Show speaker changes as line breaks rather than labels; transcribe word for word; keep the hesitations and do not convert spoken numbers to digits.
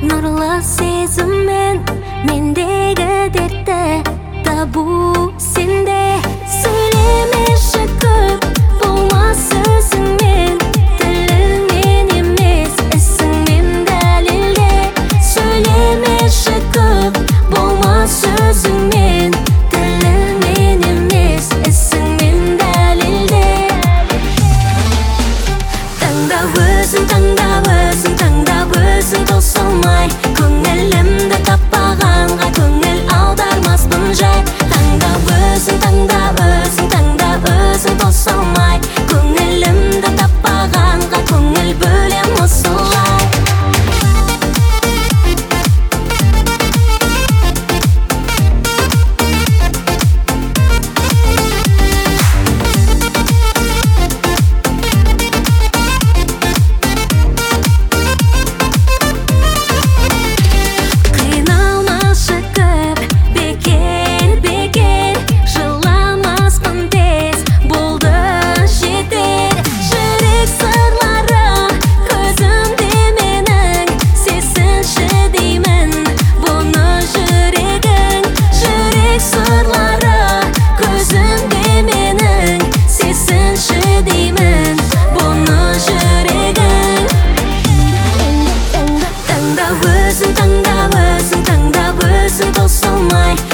Нұрлы сезіммен мендегі дертті табу сенде. Сөйлемеші көп болмас сөзіңмен, тіліңмен емес ісіңмен дәлелде. Сөйлемеші көп болмас сөзіңмен, тіліңмен емес ісіңмен дәлелде. Таңдап өзің, таңдап өзің, таңдап өзің таусылмай, көңілімді таппағанға көңіл аудармаспын жай. Таңдап өзің, таңдап өзің, таңдап өзің таусылмай, көңілімді таппағанға көңіл бөлем осылай. Өзің, таңдап өзің, таңдап өзің таусылмай,